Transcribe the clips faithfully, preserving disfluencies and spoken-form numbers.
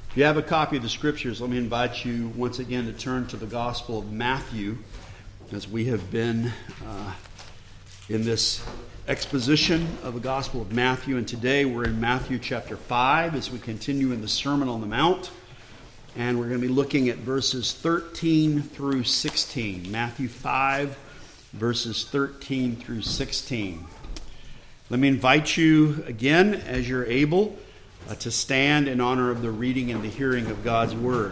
If you have a copy of the Scriptures, let me invite you once again to turn to the Gospel of Matthew, as we have been uh, in this exposition of the Gospel of Matthew. And today we're in Matthew chapter five as we continue in the Sermon on the Mount. And we're going to be looking at verses thirteen through sixteen. Matthew five, verses thirteen through sixteen. Let me invite you again, as you're able, Uh, to stand in honor of the reading and the hearing of God's Word.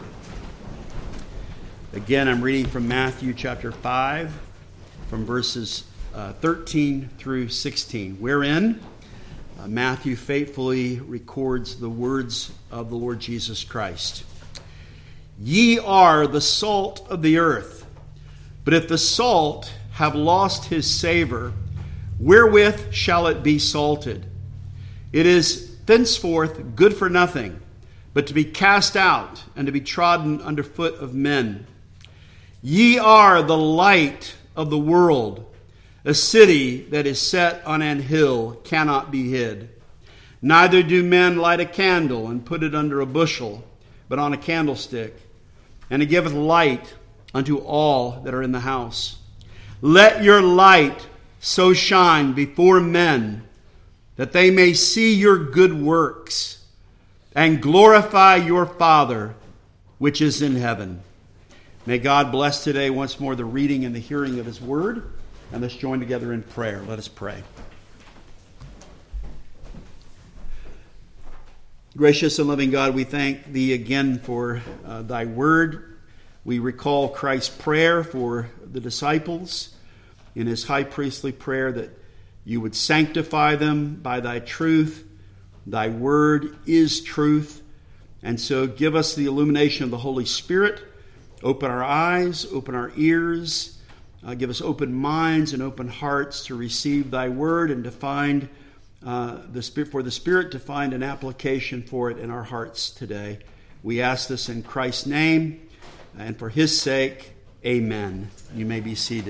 Again, I'm reading from Matthew chapter five, from verses uh, thirteen through sixteen, wherein uh, Matthew faithfully records the words of the Lord Jesus Christ. Ye are the salt of the earth, but if the salt have lost his savor, wherewith shall it be salted? It is thenceforth good for nothing, but to be cast out and to be trodden under foot of men. Ye are the light of the world. A city that is set on an hill cannot be hid. Neither do men light a candle and put it under a bushel, but on a candlestick, and it giveth light unto all that are in the house. Let your light so shine before men, that they may see your good works and glorify your Father which is in heaven. May God bless today once more the reading and the hearing of His Word. And let's join together in prayer. Let us pray. Gracious and loving God, we thank Thee again for uh, Thy Word. We recall Christ's prayer for the disciples in His high priestly prayer that You would sanctify them by Thy truth. Thy word is truth. And so give us the illumination of the Holy Spirit. Open our eyes, open our ears. Uh, give us open minds and open hearts to receive Thy word and to find uh, the Spirit, for the Spirit to find an application for it in our hearts today. We ask this in Christ's name and for His sake. Amen. You may be seated.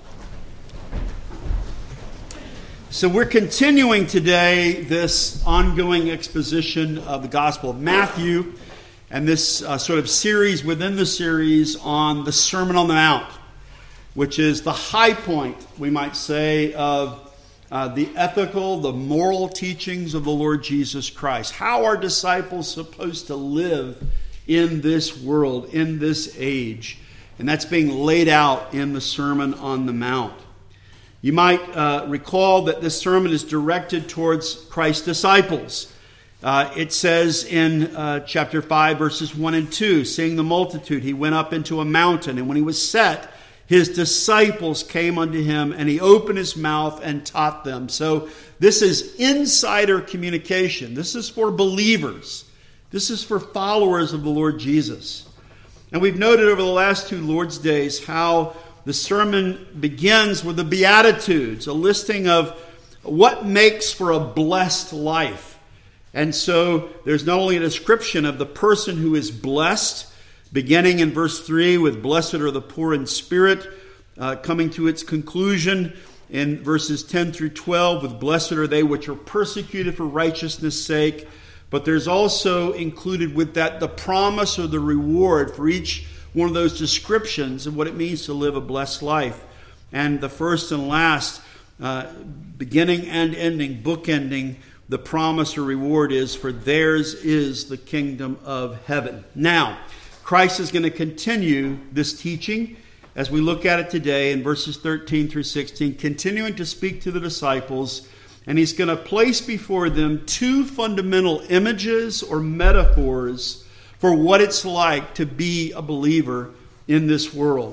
So we're continuing today this ongoing exposition of the Gospel of Matthew and this uh, sort of series within the series on the Sermon on the Mount, which is the high point, we might say, of uh, the ethical, the moral teachings of the Lord Jesus Christ. How are disciples supposed to live in this world, in this age? And that's being laid out in the Sermon on the Mount. You might uh, recall that this sermon is directed towards Christ's disciples. Uh, it says in uh, chapter five, verses one and two, seeing the multitude, he went up into a mountain, and when he was set, his disciples came unto him, and he opened his mouth and taught them. So this is insider communication. This is for believers. This is for followers of the Lord Jesus. And we've noted over the last two Lord's days how the sermon begins with the Beatitudes, a listing of what makes for a blessed life. And so there's not only a description of the person who is blessed, beginning in verse three with blessed are the poor in spirit, uh, coming to its conclusion in verses ten through twelve with blessed are they which are persecuted for righteousness' sake. But there's also included with that the promise or the reward for each one of those descriptions of what it means to live a blessed life. And the first and last, uh, beginning and ending, bookending, the promise or reward is, for theirs is the kingdom of heaven. Now, Christ is going to continue this teaching as we look at it today in verses thirteen through sixteen, continuing to speak to the disciples, and He's going to place before them two fundamental images or metaphors for what it's like to be a believer in this world.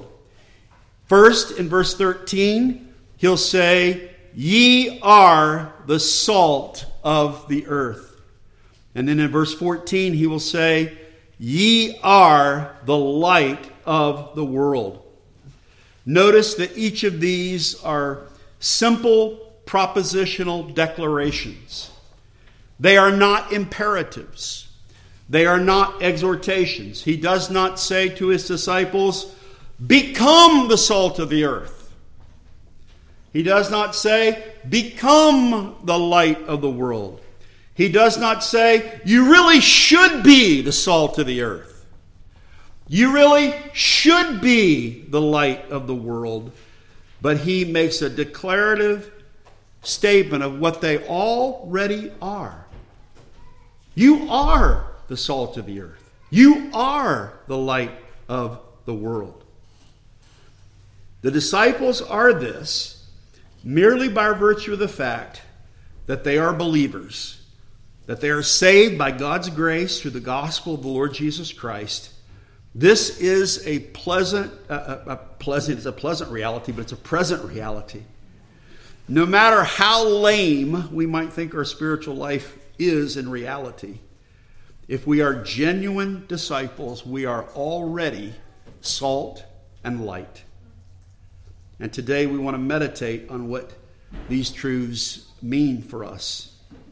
First, in verse thirteen, He'll say, ye are the salt of the earth. And then in verse fourteen, He will say, ye are the light of the world. Notice that each of these are simple propositional declarations. They are not imperatives. They are not exhortations. He does not say to His disciples, become the salt of the earth. He does not say, become the light of the world. He does not say, you really should be the salt of the earth. You really should be the light of the world. But he makes a declarative statement of what they already are. You are the salt of the earth. You are the light of the world. The disciples are this merely by virtue of the fact that they are believers, that they are saved by God's grace through the gospel of the Lord Jesus Christ. This is a pleasant, uh, a pleasant, it's a pleasant reality, but it's a present reality. No matter how lame we might think our spiritual life is in reality, if we are genuine disciples, we are already salt and light. And today we want to meditate on what these truths mean for us.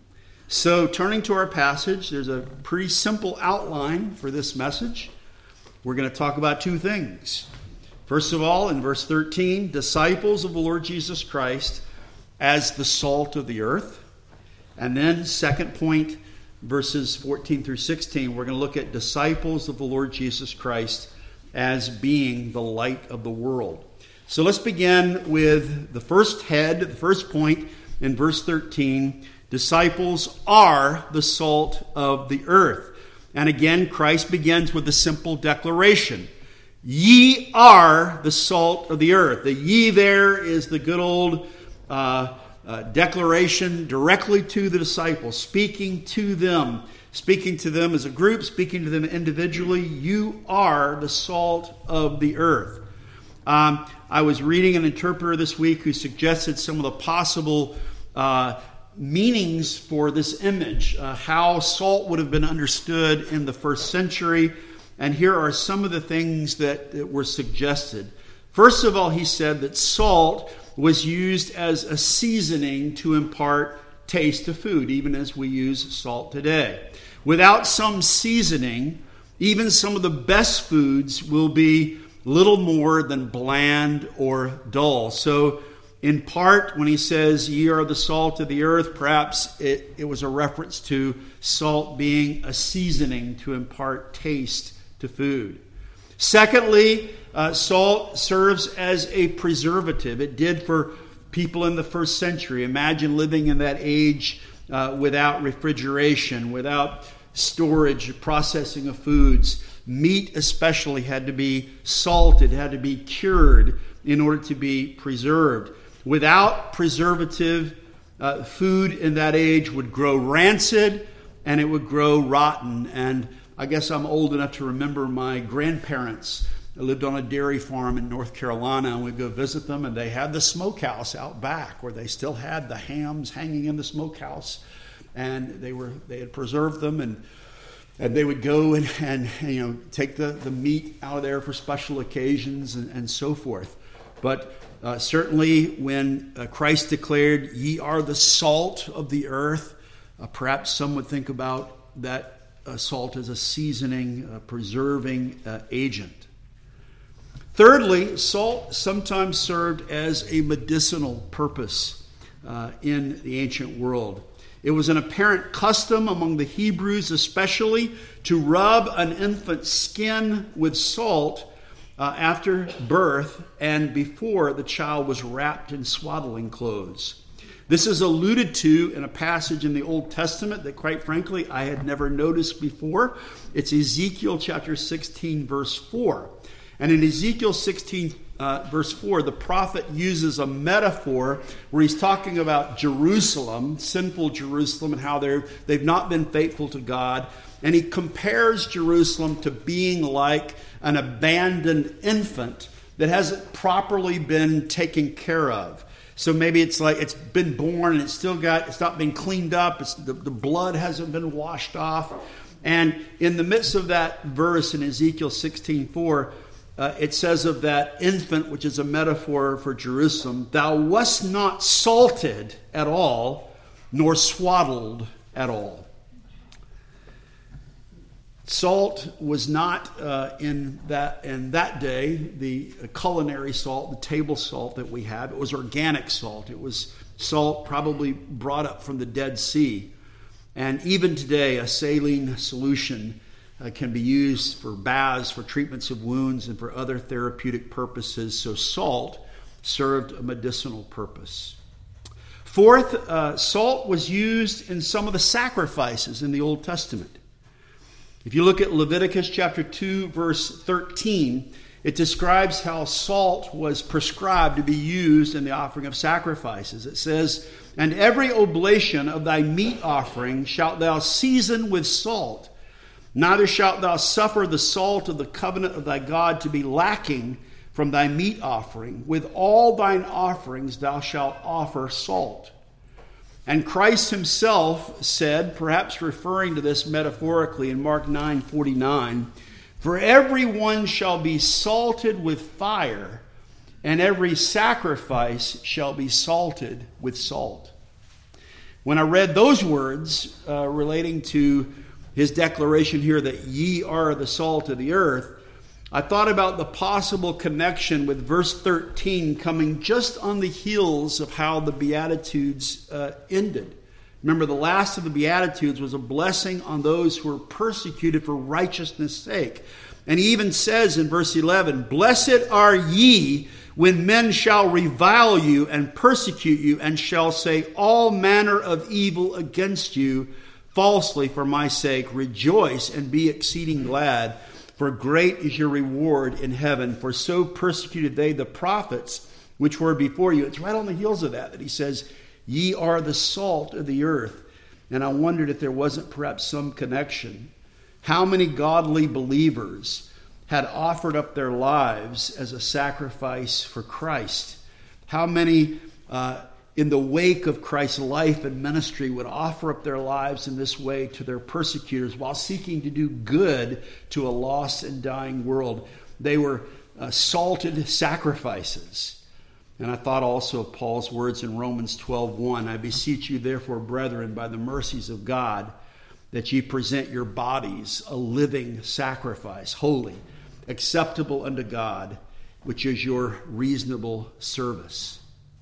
So, turning to our passage, there's a pretty simple outline for this message. We're going to talk about two things. First of all, in verse thirteen, disciples of the Lord Jesus Christ as the salt of the earth. And then, second point, verses fourteen through sixteen, we're going to look at disciples of the Lord Jesus Christ as being the light of the world. So let's begin with the first head, the first point in verse thirteen. Disciples are the salt of the earth. And again, Christ begins with a simple declaration. Ye are the salt of the earth. The ye there is the good old uh, uh, declaration directly to the disciples, speaking to them, speaking to them as a group, speaking to them individually. You are the salt of the earth. Um, I was reading an interpreter this week who suggested some of the possible uh, meanings for this image, uh, how salt would have been understood in the first century. And here are some of the things that, that were suggested. First of all, he said that salt was used as a seasoning to impart taste to food, even as we use salt today. Without some seasoning, even some of the best foods will be little more than bland or dull. So, in part, when he says, ye are the salt of the earth, perhaps it, it was a reference to salt being a seasoning to impart taste to food. Secondly, uh, salt serves as a preservative. It did for people in the first century. Imagine living in that age uh, without refrigeration, without storage, processing of foods. Meat especially had to be salted, had to be cured in order to be preserved. Without preservative, uh, food in that age would grow rancid and it would grow rotten. And I guess I'm old enough to remember my grandparents lived on a dairy farm in North Carolina, and we'd go visit them, and they had the smokehouse out back where they still had the hams hanging in the smokehouse, and they were they had preserved them, and and they would go and, and you know take the, the meat out of there for special occasions and, and so forth. But Uh, certainly when uh, Christ declared, ye are the salt of the earth, uh, perhaps some would think about that uh, salt as a seasoning, uh, preserving uh, agent. Thirdly, salt sometimes served as a medicinal purpose uh, in the ancient world. It was an apparent custom among the Hebrews especially to rub an infant's skin with salt Uh, after birth and before the child was wrapped in swaddling clothes. This is alluded to in a passage in the Old Testament that, quite frankly, I had never noticed before. It's Ezekiel chapter sixteen, verse four. And in Ezekiel sixteen, uh, verse four, the prophet uses a metaphor where he's talking about Jerusalem, sinful Jerusalem, and how they're, they've not been faithful to God. And he compares Jerusalem to being like an abandoned infant that hasn't properly been taken care of. So maybe it's like it's been born and it's still got, it's not been cleaned up. It's, the, the blood hasn't been washed off. And in the midst of that verse in Ezekiel sixteen four, uh, it says of that infant, which is a metaphor for Jerusalem, thou wast not salted at all, nor swaddled at all. Salt was not uh, in that in that day the culinary salt, the table salt that we have. It was organic salt. It was salt probably brought up from the Dead Sea. And even today, a saline solution uh, can be used for baths, for treatments of wounds, and for other therapeutic purposes. So salt served a medicinal purpose. Fourth, uh, salt was used in some of the sacrifices in the Old Testament. If you look at Leviticus chapter two, verse thirteen, it describes how salt was prescribed to be used in the offering of sacrifices. It says, "And every oblation of thy meat offering shalt thou season with salt. Neither shalt thou suffer the salt of the covenant of thy God to be lacking from thy meat offering. With all thine offerings thou shalt offer salt." And Christ himself said, perhaps referring to this metaphorically in Mark nine forty-nine, "For every one shall be salted with fire, and every sacrifice shall be salted with salt." When I read those words uh, relating to his declaration here that ye are the salt of the earth, I thought about the possible connection with verse thirteen coming just on the heels of how the Beatitudes uh, ended. Remember, the last of the Beatitudes was a blessing on those who were persecuted for righteousness' sake. And he even says in verse eleven, "Blessed are ye when men shall revile you and persecute you, and shall say all manner of evil against you falsely for my sake. Rejoice and be exceeding glad, for great is your reward in heaven. For so persecuted they the prophets which were before you." It's right on the heels of that that he says, "Ye are the salt of the earth." And I wondered if there wasn't perhaps some connection. How many godly believers had offered up their lives as a sacrifice for Christ? How many uh, in the wake of Christ's life and ministry would offer up their lives in this way to their persecutors while seeking to do good to a lost and dying world? They were uh, salted sacrifices. And I thought also of Paul's words in Romans twelve one, "I beseech you therefore, brethren, by the mercies of God, that ye present your bodies a living sacrifice, holy, acceptable unto God, which is your reasonable service."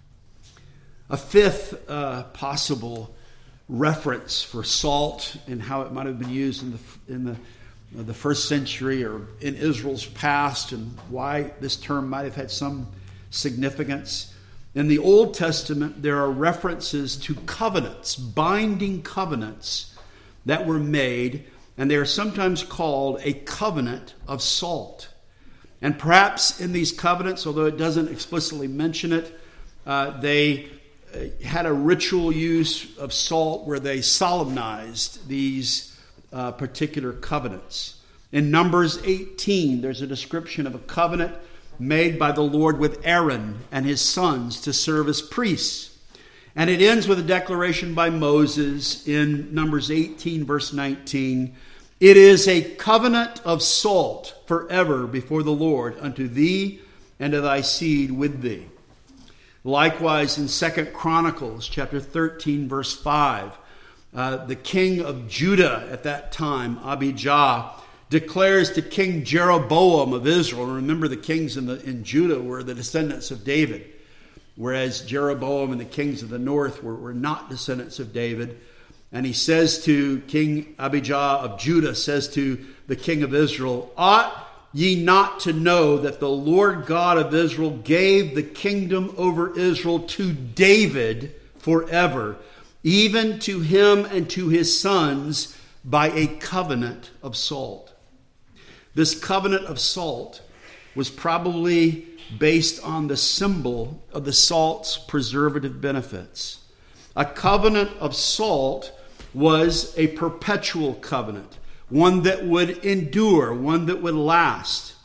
A fifth uh, possible reference for salt and how it might have been used in the in the uh, the first century or in Israel's past, and why this term might have had some significance. In the Old Testament, there are references to covenants, binding covenants that were made, and they are sometimes called a covenant of salt. And perhaps in these covenants, although it doesn't explicitly mention it, uh, they had a ritual use of salt where they solemnized these uh, particular covenants. In Numbers eighteen, there's a description of a covenant made by the Lord with Aaron and his sons to serve as priests. And it ends with a declaration by Moses in Numbers eighteen, verse nineteen. "It is a covenant of salt forever before the Lord unto thee and to thy seed with thee." Likewise, in Second Chronicles chapter thirteen, verse five, uh, the king of Judah at that time, Abijah, declares to King Jeroboam of Israel. Remember, the kings in, the, in Judah were the descendants of David, whereas Jeroboam and the kings of the north were, were not descendants of David. And he says to King Abijah of Judah, says to the king of Israel, "Ought ye not to know that the Lord God of Israel gave the kingdom over Israel to David forever, even to him and to his sons by a covenant of salt?" This covenant of salt was probably based on the symbol of the salt's preservative benefits. A covenant of salt was a perpetual covenant, one that would endure, one that would last.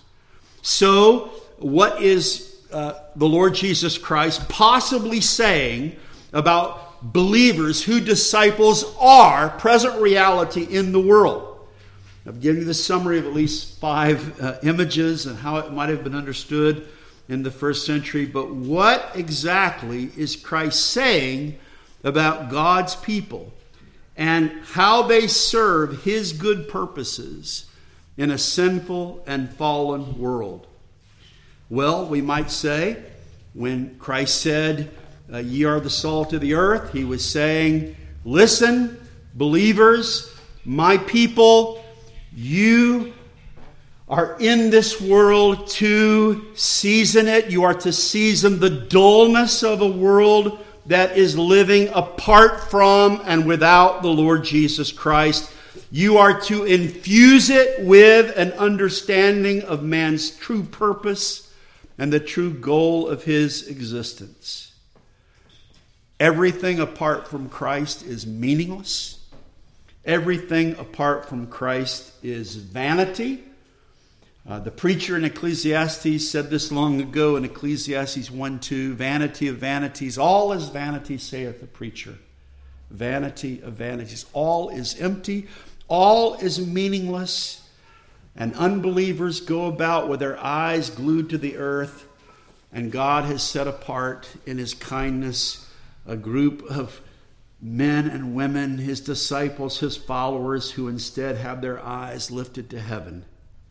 So, what is uh, the Lord Jesus Christ possibly saying about believers who disciples are present reality in the world? I've given you the summary of at least five uh, images and how it might have been understood in the first century. But what exactly is Christ saying about God's people and how they serve his good purposes in a sinful and fallen world? Well, we might say, when Christ said, uh, ye are the salt of the earth, he was saying, listen, Believers, my people, you are in this world to season it. You are to season the dullness of a world that is living apart from and without the Lord Jesus Christ. You are to infuse it with an understanding of man's true purpose and the true goal of his existence. Everything apart from Christ is meaningless. Everything apart from Christ is vanity. Uh, the preacher in Ecclesiastes said this long ago in Ecclesiastes one two, vanity of vanities, all is vanity, saith the preacher. Vanity of vanities. All is empty. All is meaningless. And unbelievers go about with their eyes glued to the earth. And God has set apart in his kindness a group of men and women, his disciples, his followers, who instead have their eyes lifted to heaven.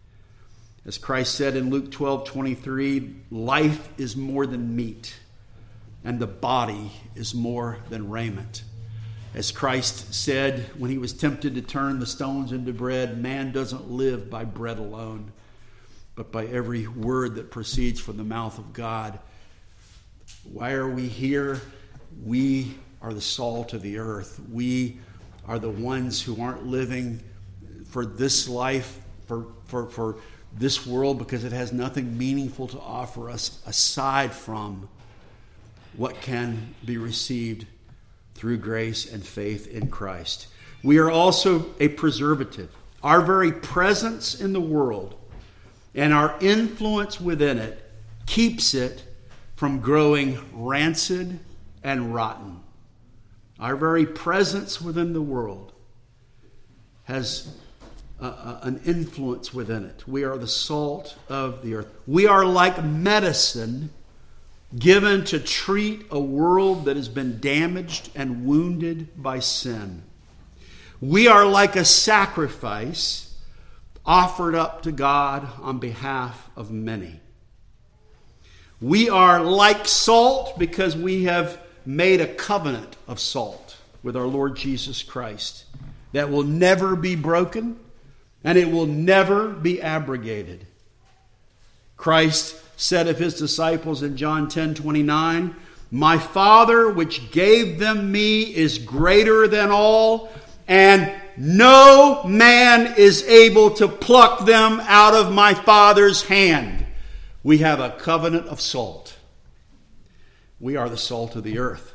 As Christ said in Luke twelve twenty-three, life is more than meat, and the body is more than raiment. As Christ said when he was tempted to turn the stones into bread, man doesn't live by bread alone, but by every word that proceeds from the mouth of God. Why are we here? We are the salt of the earth. We are the ones who aren't living for this life, for for for this world, because it has nothing meaningful to offer us aside from what can be received through grace and faith in Christ. We are also a preservative. Our very presence in the world and our influence within it keeps it from growing rancid and rotten. Our very presence within the world has Uh, an influence within it. We are the salt of the earth. We are like medicine given to treat a world that has been damaged and wounded by sin. We are like a sacrifice offered up to God on behalf of many. We are like salt because we have made a covenant of salt with our Lord Jesus Christ that will never be broken, and it will never be abrogated. Christ said of his disciples in John ten twenty-nine, my Father which gave them me is greater than all, and no man is able to pluck them out of my Father's hand. We have a covenant of salt. We are the salt of the earth.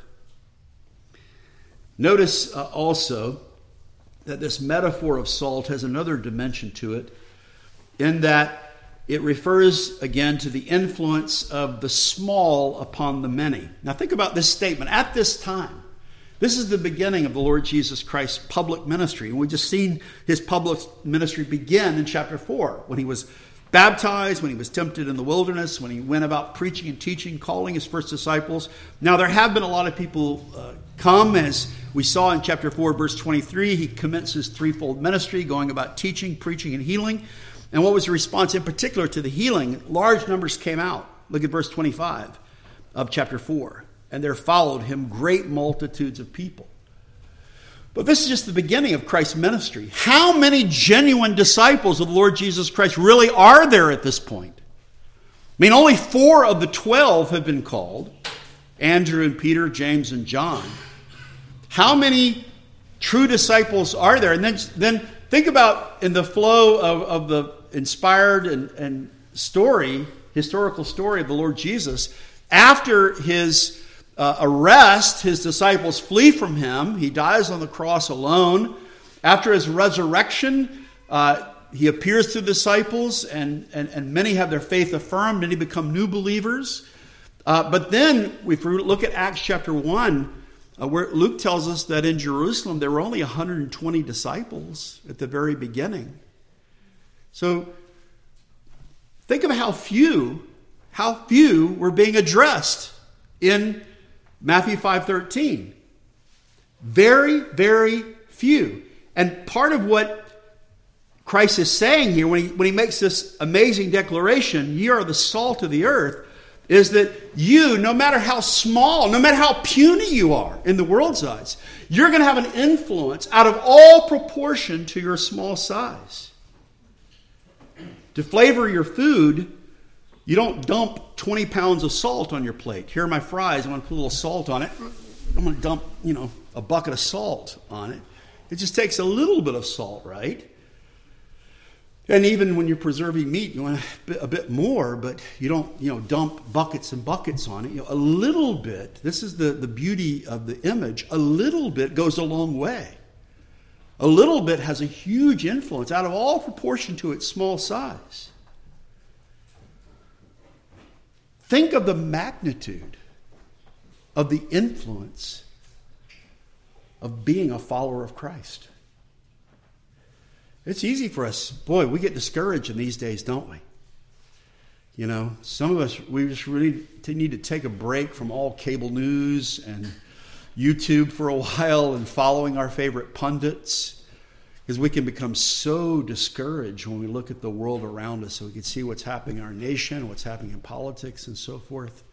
Notice uh, also that this metaphor of salt has another dimension to it, in that it refers again to the influence of the small upon the many. Now think about this statement. At this time, this is the beginning of the Lord Jesus Christ's public ministry. And we've just seen his public ministry begin in chapter four, when he was baptized, when he was tempted in the wilderness, when he went about preaching and teaching, calling his first disciples. Now there have been a lot of people uh, come, as we saw in chapter four, verse twenty-three. He commences threefold ministry, going about teaching, preaching, and healing. And what was the response in particular to the healing? Large numbers came out. Look at verse twenty-five of chapter four. And there followed him great multitudes of people. But this is just the beginning of Christ's ministry. How many genuine disciples of the Lord Jesus Christ really are there at this point? I mean, only four of the twelve have been called. Andrew and Peter, James and John. How many true disciples are there? And then, then think about in the flow of, of the inspired and, and story, historical story of the Lord Jesus. After his uh, arrest, his disciples flee from him. He dies on the cross alone. After his resurrection, uh, he appears to the disciples, and, and, and many have their faith affirmed. Many become new believers. Uh, but then, if we look at Acts chapter one, uh, where Luke tells us that in Jerusalem there were only one hundred twenty disciples at the very beginning. So, think of how few, how few were being addressed in Matthew five thirteen. Very, very few. And part of what Christ is saying here when he, when he makes this amazing declaration, ye are the salt of the earth, is that you, no matter how small, no matter how puny you are in the world's eyes, you're going to have an influence out of all proportion to your small size. To flavor your food, you don't dump twenty pounds of salt on your plate. Here are my fries. I'm going to put a little salt on it. I'm going to dump, you know, a bucket of salt on it. It just takes a little bit of salt, right? And even when you're preserving meat, you want a bit, a bit more, but you don't, you know, dump buckets and buckets on it. You know, a little bit, this is the, the beauty of the image, a little bit goes a long way. A little bit has a huge influence out of all proportion to its small size. Think of the magnitude of the influence of being a follower of Christ. It's easy for us. Boy, we get discouraged in these days, don't we? You know, some of us, we just really need to take a break from all cable news and YouTube for a while and following our favorite pundits, because we can become so discouraged when we look at the world around us, so we can see what's happening in our nation, what's happening in politics and so forth.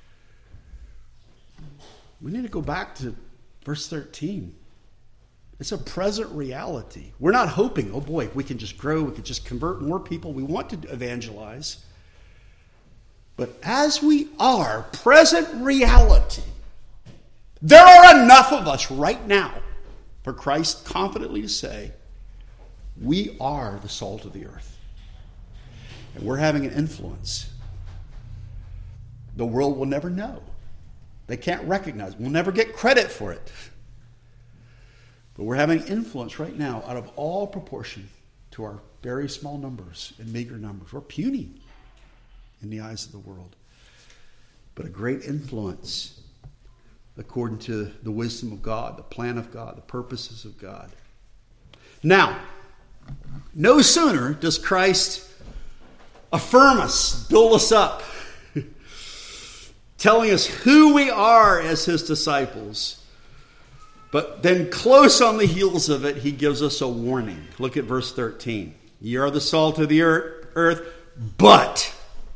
We need to go back to verse thirteen. It's a present reality. We're not hoping, oh boy, we can just grow, we can just convert more people. We want to evangelize. But as we are, present reality, there are enough of us right now for Christ confidently to say, we are the salt of the earth. And we're having an influence. The world will never know. They can't recognize it. We'll never get credit for it. But we're having influence right now out of all proportion to our very small numbers and meager numbers. We're puny in the eyes of the world. But a great influence according to the wisdom of God, the plan of God, the purposes of God. Now, no sooner does Christ affirm us, build us up, telling us who we are as his disciples. But then close on the heels of it, he gives us a warning. Look at verse thirteen. Ye are the salt of the earth, but,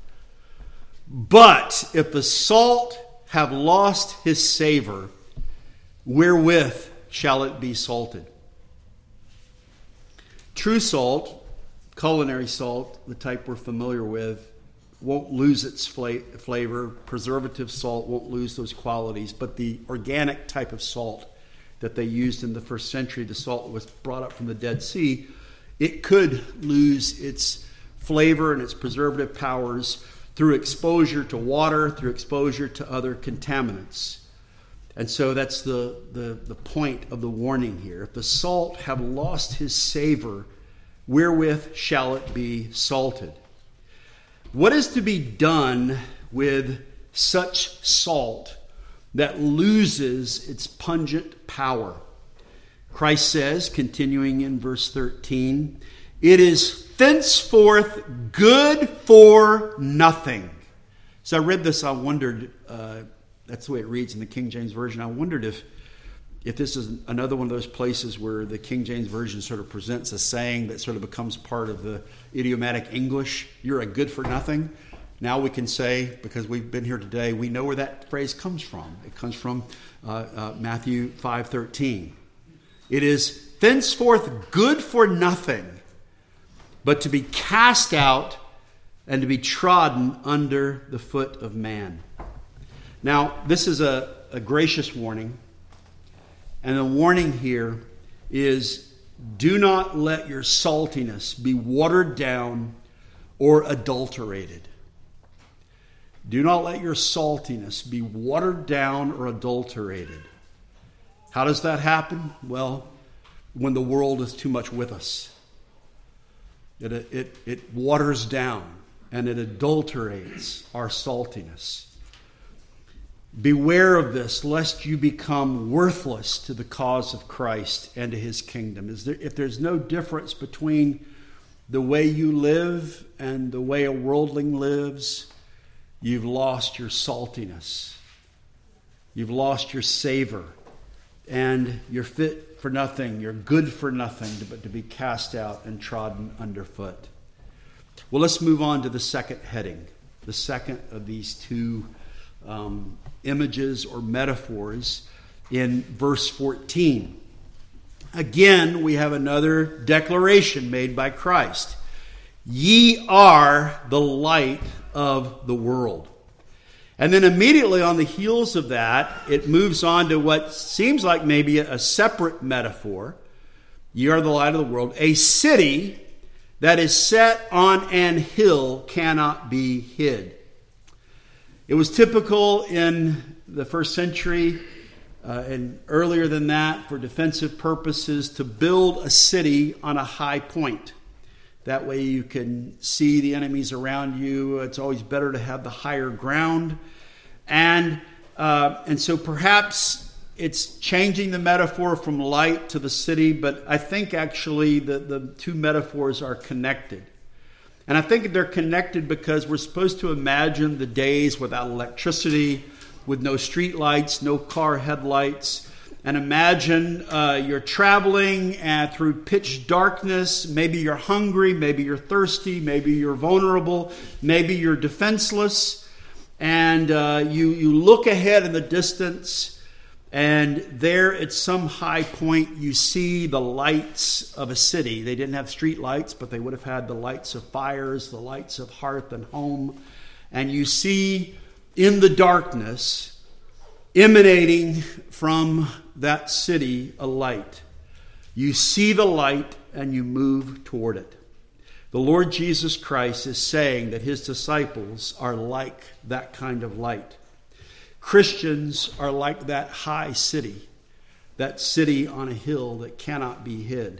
but if the salt have lost his savor, wherewith shall it be salted? True salt, culinary salt, the type we're familiar with, won't lose its flavor. Preservative salt won't lose those qualities. But the organic type of salt that they used in the first century, the salt that was brought up from the Dead Sea, it could lose its flavor and its preservative powers through exposure to water, through exposure to other contaminants. And so that's the, the, the point of the warning here. If the salt have lost his savor, wherewith shall it be salted? What is to be done with such salt that loses its pungent power? Christ says, continuing in verse thirteen, it is thenceforth good for nothing. So I read this, I wondered, uh, that's the way it reads in the King James Version. I wondered if if this is another one of those places where the King James Version sort of presents a saying that sort of becomes part of the idiomatic English. You're a good for nothing. Now we can say, because we've been here today, we know where that phrase comes from. It comes from uh, uh, Matthew five thirteen. It is thenceforth good for nothing, but to be cast out and to be trodden under the foot of man. Now, this is a, a gracious warning. And the warning here is, do not let your saltiness be watered down or adulterated. Do not let your saltiness be watered down or adulterated. How does that happen? Well, when the world is too much with us. It, it, it waters down and it adulterates our saltiness. Beware of this, lest you become worthless to the cause of Christ and to his kingdom. Is there, if there's no difference between the way you live and the way a worldling lives, you've lost your saltiness. You've lost your savor. And you're fit for nothing. You're good for nothing but to be cast out and trodden underfoot. Well, let's move on to the second heading. the second of these two um, images or metaphors in verse fourteen. Again, we have another declaration made by Christ. Ye are the light of the world. And then immediately on the heels of that, it moves on to what seems like maybe a separate metaphor. Ye are the light of the world. A city that is set on an hill cannot be hid. It was typical in the first century uh, and earlier than that for defensive purposes to build a city on a high point. That way you can see the enemies around you. It's always better to have the higher ground. And uh, and so perhaps it's changing the metaphor from light to the city, but I think actually the, the two metaphors are connected. And I think they're connected because we're supposed to imagine the days without electricity, with no street lights, no car headlights. And imagine uh, you're traveling uh, through pitch darkness. Maybe you're hungry, maybe you're thirsty, maybe you're vulnerable, maybe you're defenseless. And uh, you, you look ahead in the distance, and there at some high point you see the lights of a city. They didn't have street lights, but they would have had the lights of fires, the lights of hearth and home. And you see in the darkness, emanating from that city, a light. You see the light and you move toward it. The Lord Jesus Christ is saying that his disciples are like that kind of light. Christians are like that high city, that city on a hill that cannot be hid.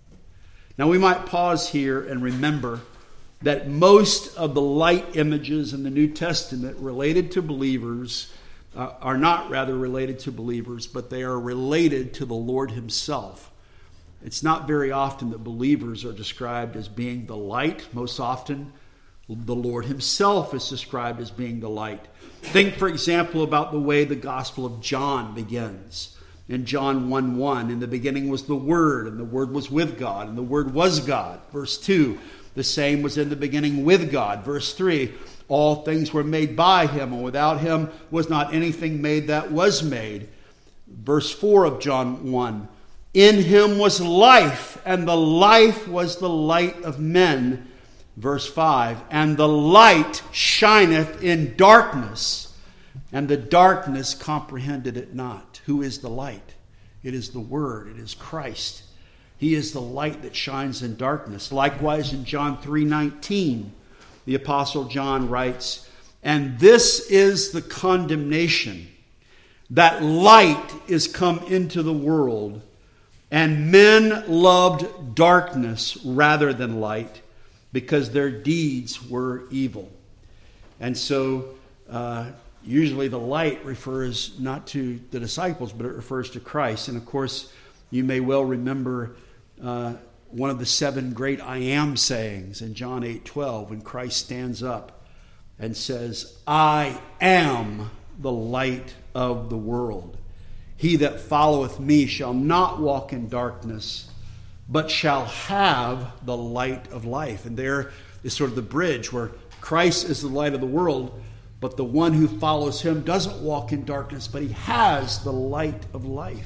Now we might pause here and remember that most of the light images in the New Testament related to believers uh, are not rather related to believers, but they are related to the Lord himself. It's not very often that believers are described as being the light. Most often, the Lord himself is described as being the light. Think, for example, about the way the Gospel of John begins. In John one one, in the beginning was the Word, and the Word was with God, and the Word was God. Verse two, the same was in the beginning with God. Verse three, all things were made by him, and without him was not anything made that was made. Verse four of John one, in him was life, and the life was the light of men. Verse five, and the light shineth in darkness, and the darkness comprehended it not. Who is the light? It is the Word. It is Christ. He is the light that shines in darkness. Likewise in John three nineteen, the Apostle John writes, and this is the condemnation, that light is come into the world, and men loved darkness rather than light, because their deeds were evil. And so uh, usually the light refers not to the disciples, but it refers to Christ. And of course, you may well remember uh, one of the seven great I am sayings in John eight twelve, when Christ stands up and says, I am the light of the world. He that followeth me shall not walk in darkness, but shall have the light of life. And there is sort of the bridge where Christ is the light of the world, but the one who follows him doesn't walk in darkness, but he has the light of life.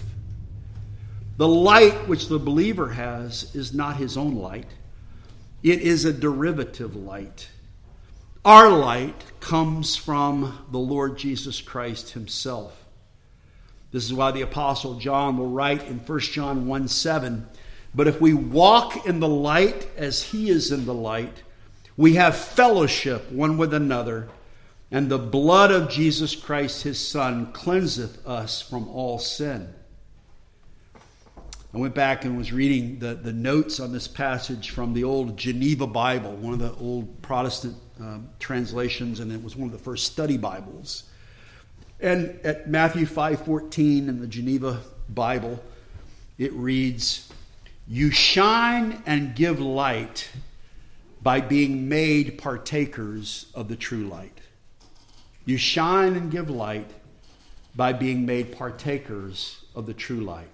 The light which the believer has is not his own light. It is a derivative light. Our light comes from the Lord Jesus Christ himself. This is why the Apostle John will write in First John one seven, but if we walk in the light as he is in the light, we have fellowship one with another, and the blood of Jesus Christ his Son cleanseth us from all sin. I went back and was reading the, the notes on this passage from the old Geneva Bible, one of the old Protestant uh, translations, and it was one of the first study Bibles. And at Matthew five fourteen in the Geneva Bible, it reads, you shine and give light by being made partakers of the true light. You shine and give light by being made partakers of the true light.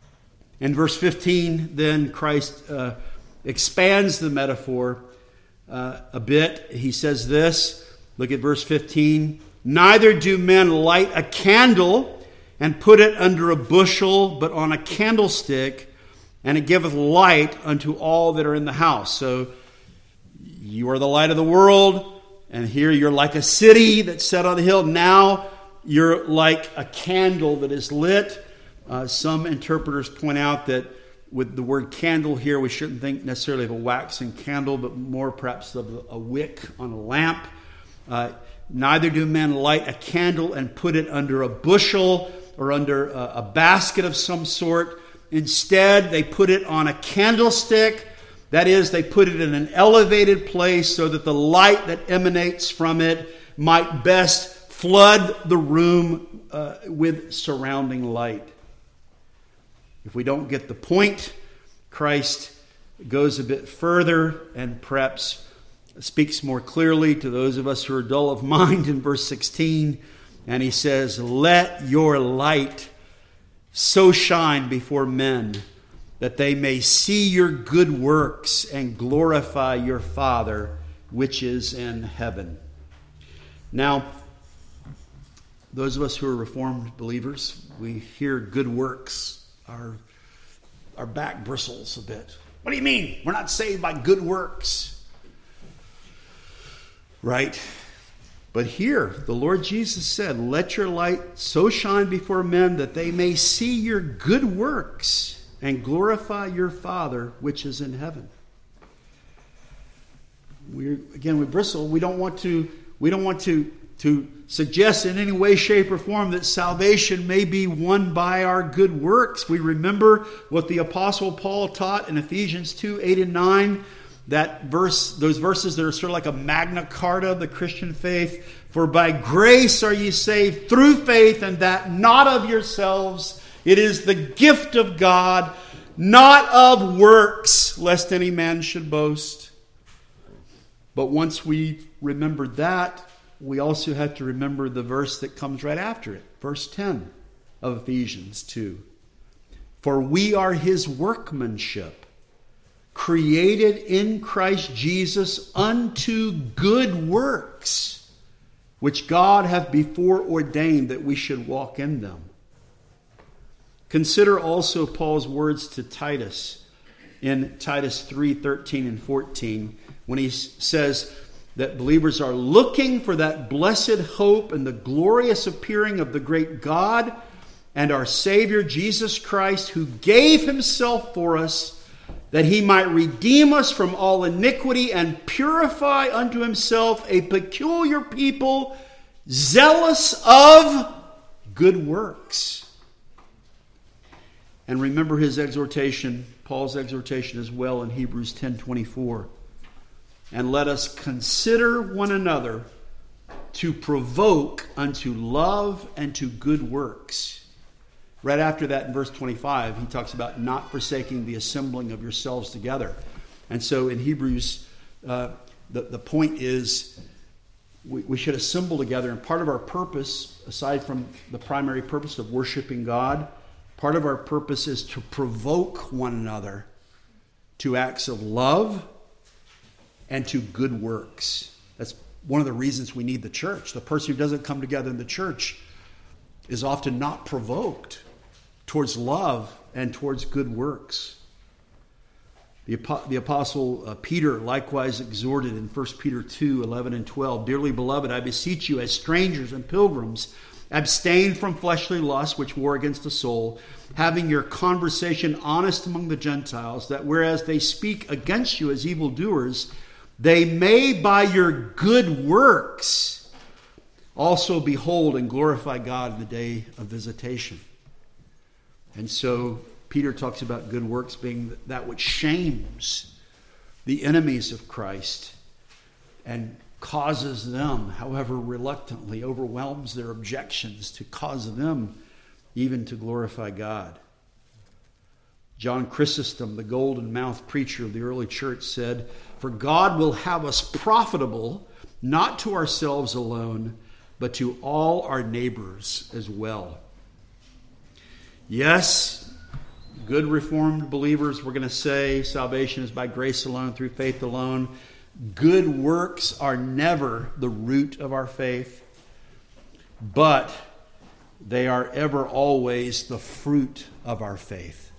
In verse fifteen, then Christ uh, expands the metaphor uh, a bit. He says this, look at verse fifteen. Neither do men light a candle and put it under a bushel, but on a candlestick, and it giveth light unto all that are in the house. So you are the light of the world, and here you're like a city that's set on the hill. Now you're like a candle that is lit. Uh, some interpreters point out that with the word candle here, we shouldn't think necessarily of a waxing candle, but more perhaps of a wick on a lamp. Uh, neither do men light a candle and put it under a bushel or under a, a basket of some sort. Instead, they put it on a candlestick. That is, they put it in an elevated place so that the light that emanates from it might best flood the room uh, with surrounding light. If we don't get the point, Christ goes a bit further and perhaps speaks more clearly to those of us who are dull of mind in verse sixteen. And he says, let your light so shine before men that they may see your good works and glorify your Father which is in heaven. Now, those of us who are Reformed believers, we hear good works. Our, our back bristles a bit. What do you mean? We're not saved by good works. Right? But here, the Lord Jesus said, let your light so shine before men that they may see your good works and glorify your Father which is in heaven. We again, we bristle. We don't want to, we don't want to, to suggest in any way, shape, or form that salvation may be won by our good works. We remember what the Apostle Paul taught in Ephesians two, eight and nine. That verse, those verses that are sort of like a Magna Carta of the Christian faith. For by grace are ye saved through faith, and that not of yourselves. It is the gift of God, not of works, lest any man should boast. But once we remember that, we also have to remember the verse that comes right after it. Verse ten of Ephesians two. For we are his workmanship, created in Christ Jesus unto good works, which God hath before ordained that we should walk in them. Consider also Paul's words to Titus in Titus three, thirteen and fourteen, when he says that believers are looking for that blessed hope and the glorious appearing of the great God and our Savior Jesus Christ, who gave himself for us, that he might redeem us from all iniquity and purify unto himself a peculiar people, zealous of good works. And remember his exhortation, Paul's exhortation as well in Hebrews ten twenty-four. And let us consider one another to provoke unto love and to good works. Right after that, in verse twenty-five, he talks about not forsaking the assembling of yourselves together. And so in Hebrews, uh, the, the point is we, we should assemble together. And part of our purpose, aside from the primary purpose of worshiping God, part of our purpose is to provoke one another to acts of love and to good works. That's one of the reasons we need the church. The person who doesn't come together in the church is often not provoked towards love and towards good works. The, the Apostle uh, Peter likewise exhorted in First Peter two, eleven and twelve, Dearly beloved, I beseech you as strangers and pilgrims, abstain from fleshly lusts which war against the soul, having your conversation honest among the Gentiles, that whereas they speak against you as evildoers, they may by your good works also behold and glorify God in the day of visitation. And so Peter talks about good works being that which shames the enemies of Christ and causes them, however reluctantly, overwhelms their objections to cause them even to glorify God. John Chrysostom, the golden-mouthed preacher of the early church, said, For God will have us profitable, not to ourselves alone, but to all our neighbors as well. Yes, good Reformed believers, we're going to say salvation is by grace alone, through faith alone. Good works are never the root of our faith, but they are ever always the fruit of our faith.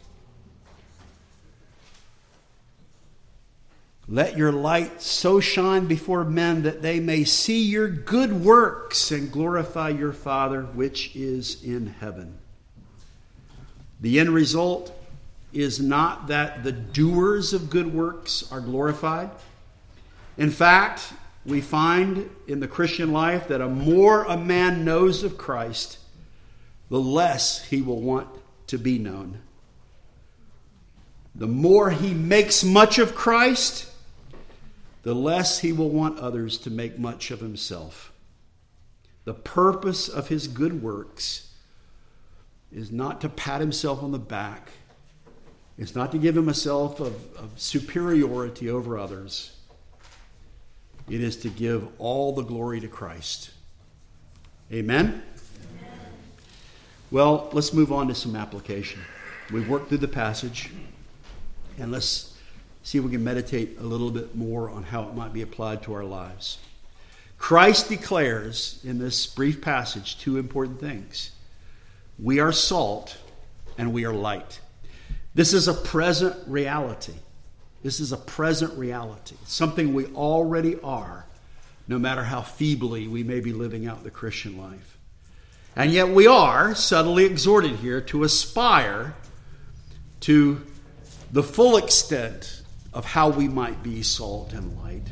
Let your light so shine before men that they may see your good works and glorify your Father which is in heaven. The end result is not that the doers of good works are glorified. In fact, we find in the Christian life that the more a man knows of Christ, the less he will want to be known. The more he makes much of Christ, the less he will want others to make much of himself. The purpose of his good works is not to pat himself on the back. It's not to give himself of, of superiority over others. It is to give all the glory to Christ. Amen? Amen? Well, let's move on to some application. We've worked through the passage, and let's see if we can meditate a little bit more on how it might be applied to our lives. Christ declares in this brief passage two important things. We are salt and we are light. This is a present reality. This is a present reality. It's something we already are, no matter how feebly we may be living out the Christian life. And yet we are subtly exhorted here to aspire to the full extent of how we might be salt and light.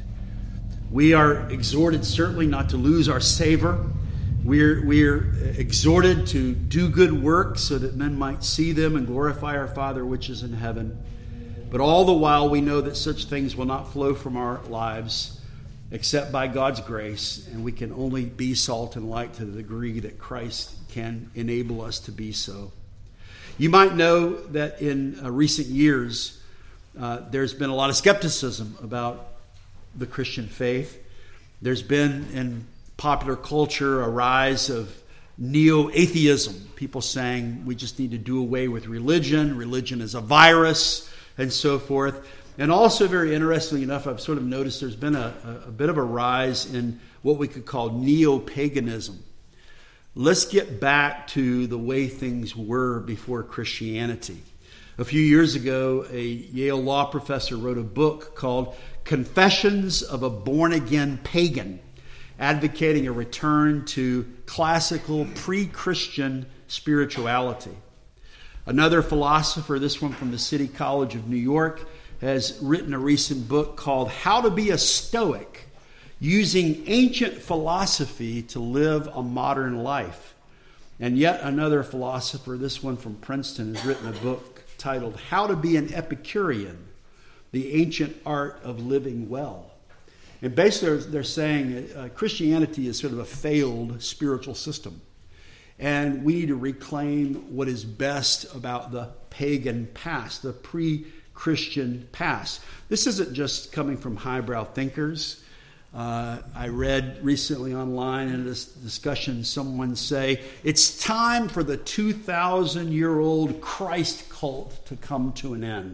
We are exhorted certainly not to lose our savor. We're, we're exhorted to do good works so that men might see them and glorify our Father which is in heaven. But all the while we know that such things will not flow from our lives except by God's grace, and we can only be salt and light to the degree that Christ can enable us to be so. You might know that in uh, recent years uh, there's been a lot of skepticism about the Christian faith. There's been in popular culture a rise of neo-atheism, people saying we just need to do away with religion, religion is a virus, and so forth. And also, very interestingly enough, I've sort of noticed there's been a, a, a bit of a rise in what we could call neo-paganism. Let's get back to the way things were before Christianity. A few years ago, a Yale law professor wrote a book called Confessions of a Born-Again Pagan, advocating a return to classical pre-Christian spirituality. Another philosopher, this one from the City College of New York, has written a recent book called How to Be a Stoic, using ancient philosophy to live a modern life. And yet another philosopher, this one from Princeton, has written a book titled How to Be an Epicurean, the Ancient Art of Living Well. And basically they're saying uh, Christianity is sort of a failed spiritual system. And we need to reclaim what is best about the pagan past, the pre-Christian past. This isn't just coming from highbrow thinkers. Uh, I read recently online in this discussion someone say, it's time for the two thousand year old Christ cult to come to an end.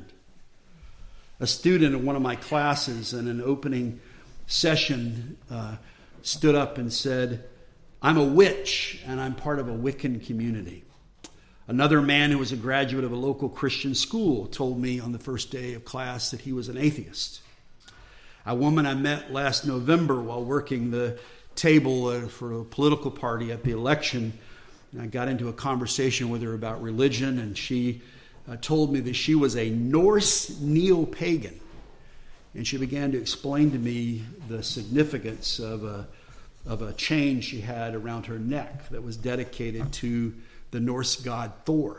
A student in one of my classes in an opening session uh, stood up and said, I'm a witch and I'm part of a Wiccan community. Another man who was a graduate of a local Christian school told me on the first day of class that he was an atheist. A woman I met last November while working the table uh, for a political party at the election, and I got into a conversation with her about religion, and she uh, told me that she was a Norse neo-pagan. And she began to explain to me the significance of a, of a chain she had around her neck that was dedicated to the Norse god Thor.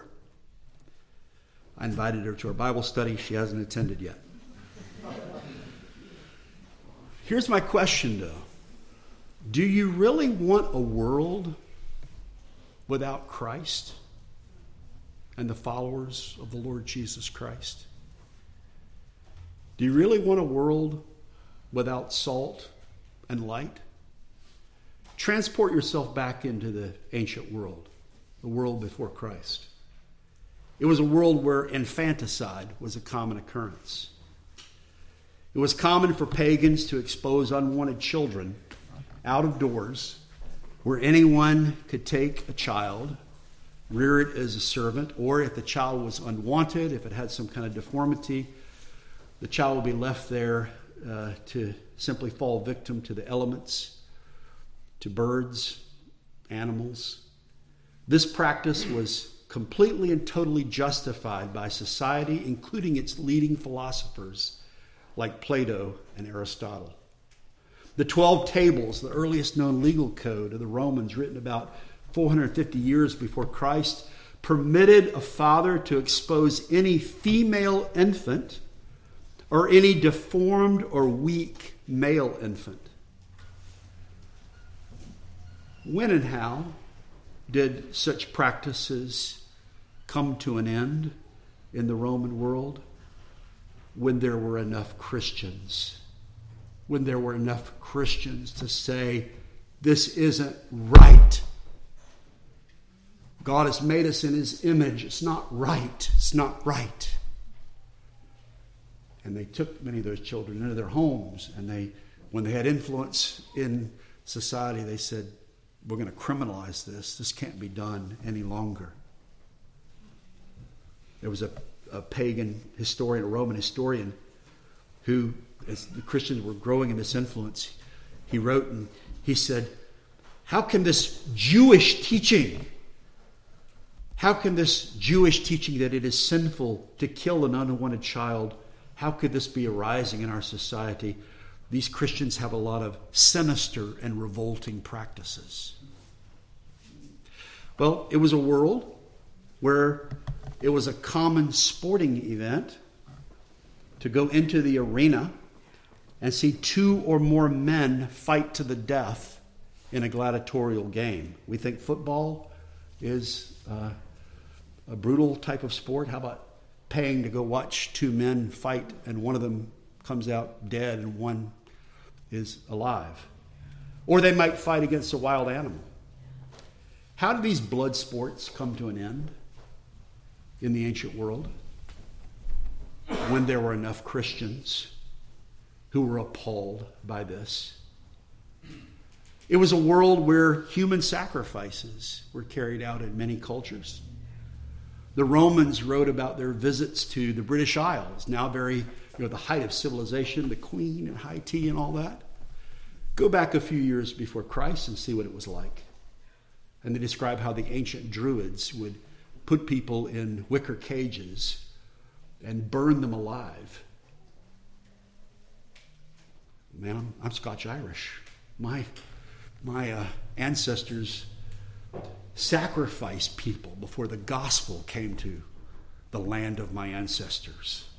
I invited her to our Bible study. She hasn't attended yet. Here's my question, though. Do you really want a world without Christ and the followers of the Lord Jesus Christ? Do you really want a world without salt and light? Transport yourself back into the ancient world, the world before Christ. It was a world where infanticide was a common occurrence. It was common for pagans to expose unwanted children out of doors where anyone could take a child, rear it as a servant, or if the child was unwanted, if it had some kind of deformity, the child would be left there uh, to simply fall victim to the elements, to birds, animals. This practice was completely and totally justified by society, including its leading philosophers like Plato and Aristotle. The Twelve Tables, the earliest known legal code of the Romans, written about four hundred fifty years before Christ, permitted a father to expose any female infant or any deformed or weak male infant. When and how did such practices come to an end in the Roman world? When there were enough Christians. When there were enough Christians to say, this isn't right. God has made us in his image. It's not right. It's not right. And they took many of those children into their homes, and they, when they had influence in society, they said, we're going to criminalize this. This can't be done any longer. There was a, a pagan historian, a Roman historian, who, as the Christians were growing in this influence, he wrote and he said, how can this Jewish teaching, how can this Jewish teaching that it is sinful to kill an unwanted child, how could this be arising in our society? These Christians have a lot of sinister and revolting practices. Well, it was a world where it was a common sporting event to go into the arena and see two or more men fight to the death in a gladiatorial game. We think football is uh, a brutal type of sport. How about paying to go watch two men fight and one of them comes out dead and one is alive? Or they might fight against a wild animal. How do these blood sports come to an end in the ancient world? When there were enough Christians who were appalled by this. It was a world where human sacrifices were carried out in many cultures. The Romans wrote about their visits to the British Isles, now very, you know, the height of civilization, the Queen and high tea and all that. Go back a few years before Christ and see what it was like. And they describe how the ancient Druids would put people in wicker cages and burn them alive. Man, I'm, I'm Scotch-Irish. My, my uh, ancestors sacrificed people before the gospel came to the land of my ancestors.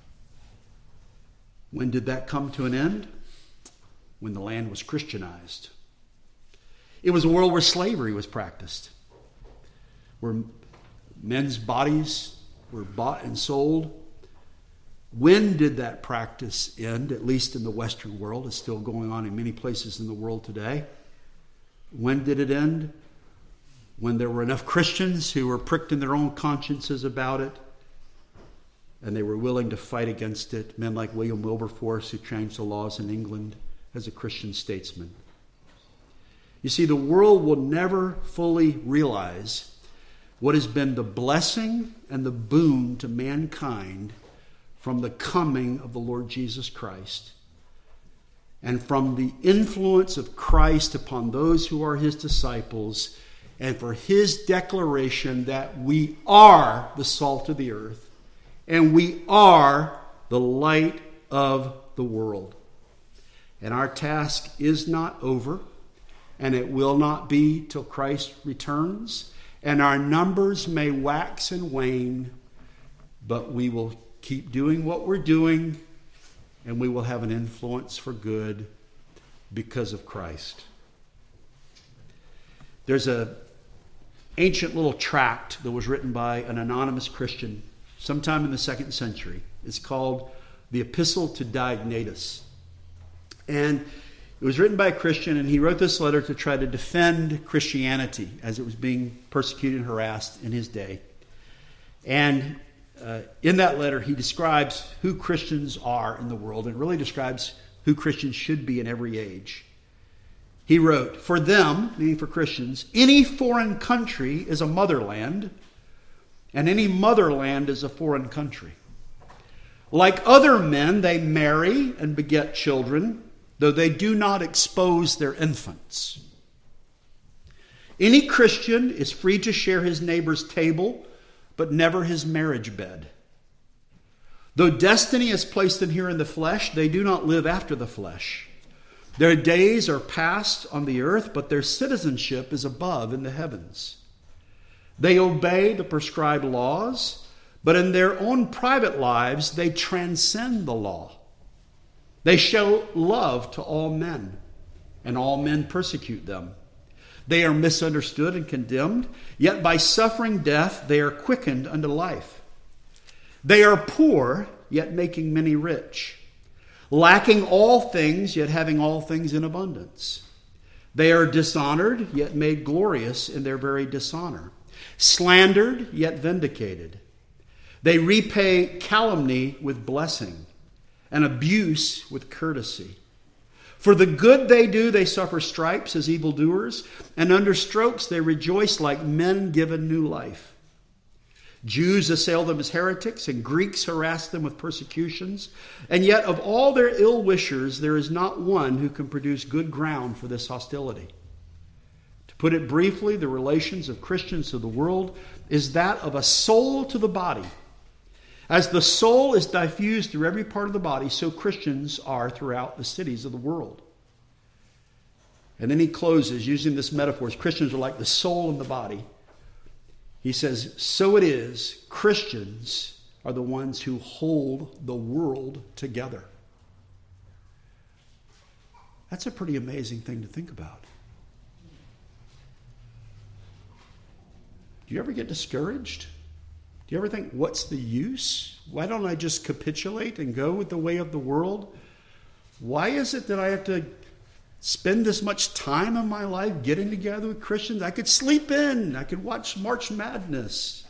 When did that come to an end? When the land was Christianized. It was a world where slavery was practiced, where men's bodies were bought and sold. When did that practice end, at least in the Western world? It's still going on in many places in the world today. When did it end? When there were enough Christians who were pricked in their own consciences about it, and they were willing to fight against it. Men like William Wilberforce, who changed the laws in England as a Christian statesman. You see, the world will never fully realize what has been the blessing and the boon to mankind from the coming of the Lord Jesus Christ and from the influence of Christ upon those who are his disciples, and for his declaration that we are the salt of the earth and we are the light of the world. And our task is not over, and it will not be till Christ returns, and our numbers may wax and wane, but we will keep doing what we're doing, and we will have an influence for good because of Christ. There's a ancient little tract that was written by an anonymous Christian sometime in the second century. It's called the Epistle to Diognetus. And it was written by a Christian, and he wrote this letter to try to defend Christianity as it was being persecuted and harassed in his day. And uh, in that letter, he describes who Christians are in the world, and really describes who Christians should be in every age. He wrote, "For them," meaning for Christians, "any foreign country is a motherland, and any motherland is a foreign country. Like other men, they marry and beget children, though they do not expose their infants. Any Christian is free to share his neighbor's table, but never his marriage bed. Though destiny has placed them here in the flesh, they do not live after the flesh. Their days are passed on the earth, but their citizenship is above in the heavens. They obey the prescribed laws, but in their own private lives, they transcend the law. They show love to all men, and all men persecute them. They are misunderstood and condemned, yet by suffering death, they are quickened unto life. They are poor, yet making many rich, lacking all things, yet having all things in abundance. They are dishonored, yet made glorious in their very dishonor, slandered, yet vindicated. They repay calumny with blessing, and abuse with courtesy. For the good they do, they suffer stripes as evildoers, and under strokes they rejoice like men given new life. Jews assail them as heretics, and Greeks harass them with persecutions. And yet of all their ill-wishers, there is not one who can produce good ground for this hostility. To put it briefly, the relations of Christians to the world is that of a soul to the body. As the soul is diffused through every part of the body, so Christians are throughout the cities of the world." And then he closes using this metaphor. Christians are like the soul in the body. He says, so it is, Christians are the ones who hold the world together. That's a pretty amazing thing to think about. Do you ever get discouraged? Do you ever think, what's the use? Why don't I just capitulate and go with the way of the world? Why is it that I have to spend this much time in my life getting together with Christians? I could sleep in. I could watch March Madness.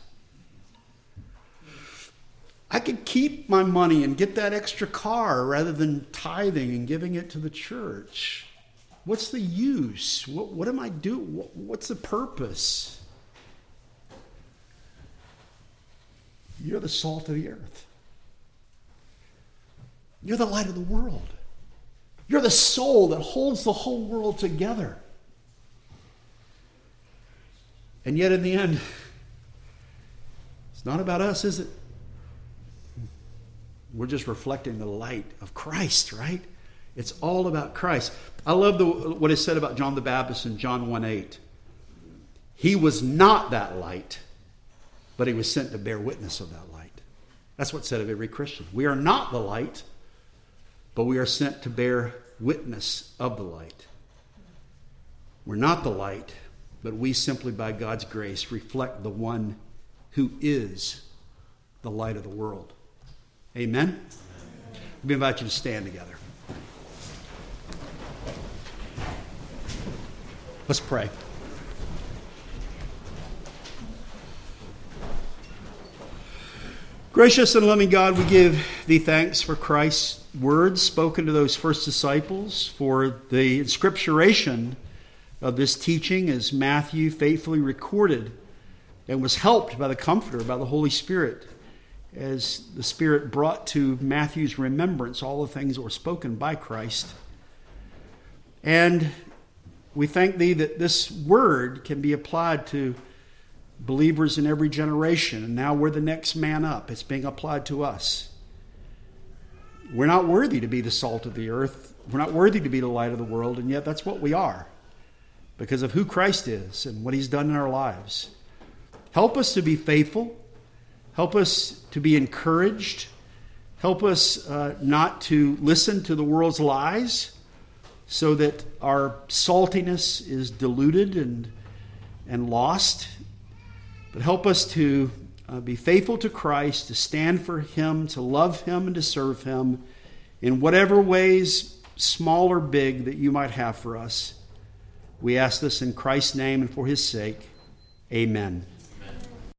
I could keep my money and get that extra car rather than tithing and giving it to the church. What's the use? What, what am I doing? What, what's the purpose? You're the salt of the earth. You're the light of the world. You're the soul that holds the whole world together. And yet in the end, it's not about us, is it? We're just reflecting the light of Christ, right? It's all about Christ. I love the, what is said about John the Baptist in John one eight. He was not that light, but he was sent to bear witness of that light. That's what's said of every Christian. We are not the light, but we are sent to bear witness of the light. We're not the light, but we simply by God's grace reflect the one who is the light of the world. Amen? We invite you to stand together. Let's pray. Gracious and loving God, we give thee thanks for Christ's words spoken to those first disciples, for the inscripturation of this teaching as Matthew faithfully recorded and was helped by the Comforter, by the Holy Spirit, as the Spirit brought to Matthew's remembrance all the things that were spoken by Christ. And we thank thee that this word can be applied to believers in every generation, and now we're the next man up. It's being applied to us. We're not worthy to be the salt of the earth. We're not worthy to be the light of the world, and yet that's what we are because of who Christ is and what he's done in our lives. Help us to be faithful. Help us to be encouraged. Help us uh, not to listen to the world's lies so that our saltiness is diluted and, and lost. But help us to uh, be faithful to Christ, to stand for him, to love him, and to serve him in whatever ways, small or big, that you might have for us. We ask this in Christ's name and for his sake. Amen.